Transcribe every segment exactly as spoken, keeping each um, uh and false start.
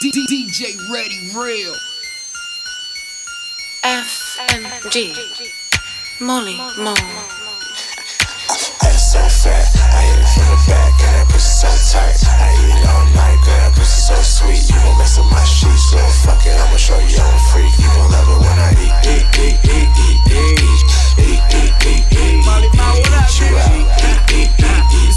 D J Ready Real. F M G Molly Mo. Ass so fat, I hit it from the back, and that pussy so tight. I eat it all night, girl, that pussy so sweet. You gon' mess up my sheets, so fuck it, I'ma show you I'm a freak. You gon' love it when I eat, eat, eat, eat, eat, eat, eat, eat, eat, eat, Molly Mo, what up, eat you out, eat, eat, eat, eat,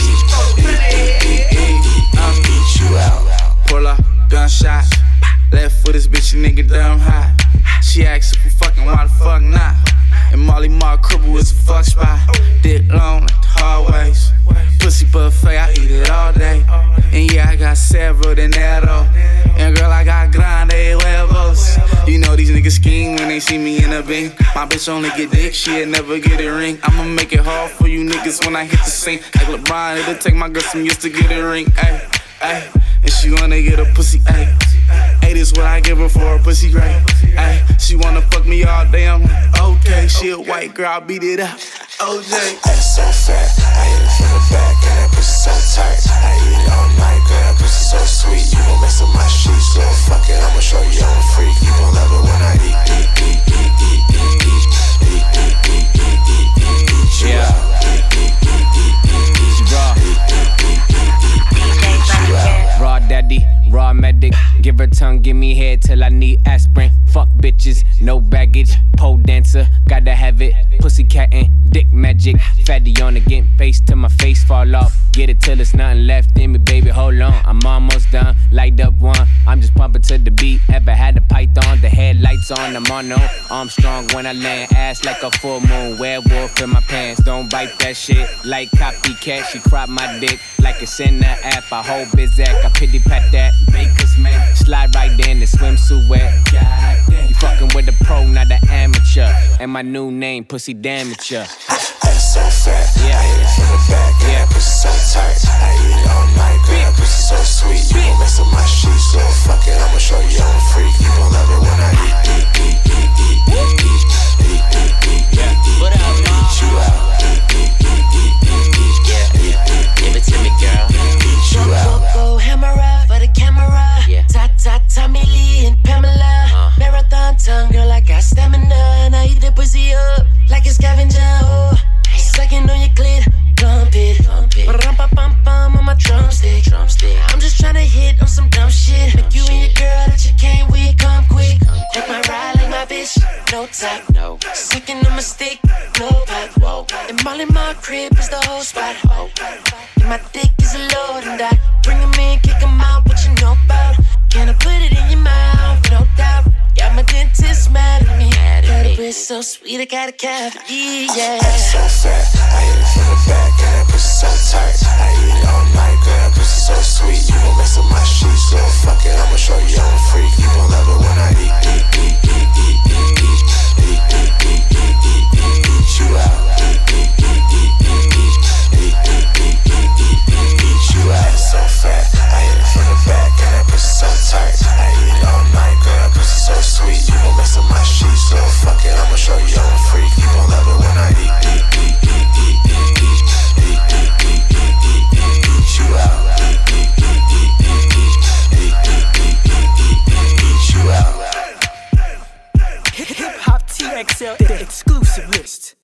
eat, eat, eat you out. Pull up, gunshot. Left foot this bitch, a nigga dumb hot. She asks if we fucking, why the fuck not? And Molly Mar cribble is a fuck spot. Dick long like the hallways. Pussy buffet, I eat it all day. And yeah, I got several dinero. And girl, I got grande huevos. You know these niggas scheme when they see me in a bing. My bitch only get dick, she'll never get a ring. I'ma make it hard for you niggas when I hit the scene. Like LeBron, it'll take my girl some years to get a ring. Ay, ay. And she wanna get a pussy, ayy. Ayy, this what I give her for a pussy, right? Ayy, she wanna fuck me all day, I'm like, okay. She a white girl, I beat it up, O J. Ass so fat, I hit it from the back, and that pussy so tight. I eat it all night, girl, that pussy so sweet. You gon' mess up my sheets, so fuck it, I'ma show you I'm a freak. You gon' love it when I eat, eat, eat, eat, eat, eat, eat, eat, eat, eat, eat, eat, eat, eat you out. Eat, eat, eat, eat, eat, eat, raw. eat, eat, eat, eat, eat, eat you out. Raw daddy, raw medic. Give her tongue, give me head till I need aspirin. Fuck bitches, no baggage. Pole dancer, gotta have it. Pussy cattin', dick magic. Fatty on again, face till my face fall off. Get it till there's nothing left in me, baby, hold on. I'm almost done, light up one. I'm just pumping to the beat. Ever had a python, the headlights on, I'm on no. I'm strong when I land, ass like a full moon. Werewolf in my pants, don't bite that shit. Like copycat, she crop my dick like it's in the app. I hold Bizak, I pity pat that. Baker's man, slide right there in the swimsuit wet. Goddamn, you fucking with a pro, not an amateur. And my new name, Pussy Damager. Ass so fat, yeah. I hit it from the back, and that pussy so tight. I eat it all night, girl, that pussy so sweet. You gon' mess up my sheets, so fuck it, I'ma show you I'm a freak. You gon' love it when I eat, eat, eat, eat, eat, eat, eat, eat, eat, eat, eat, What up, eat, eat you out. Eat, eat, eat, eat, eat, eat, Yeah, eat, eat, give it to me, girl. eat you out. Go hammer for the camera. Yeah. Ta ta Tommy Lee and Pamela. Uh. Marathon tongue, girl, I got stamina. And I eat the pussy up like a scavenger. Oh. Sucking on your clit, pump it. Pump it. Rum pa pum pum on my drumstick. Drumstick. I'm just tryna hit on some dumb shit. Make you and your girl that you came with come quick. Take my ride like my bitch, no top. No. Sucking on my stick, no pipe. Whoa. And all in my crib is the whole spot. And my dick is a load and I bring him in, kick him out, what you know about. Can I put it in your mouth? No doubt. Got my dentist mad at me. Mad at Girl, me. the bitch so sweet, I got a cavity, yeah. Ass so fat, I hit it from the back, and that pussy so tight. I eat it all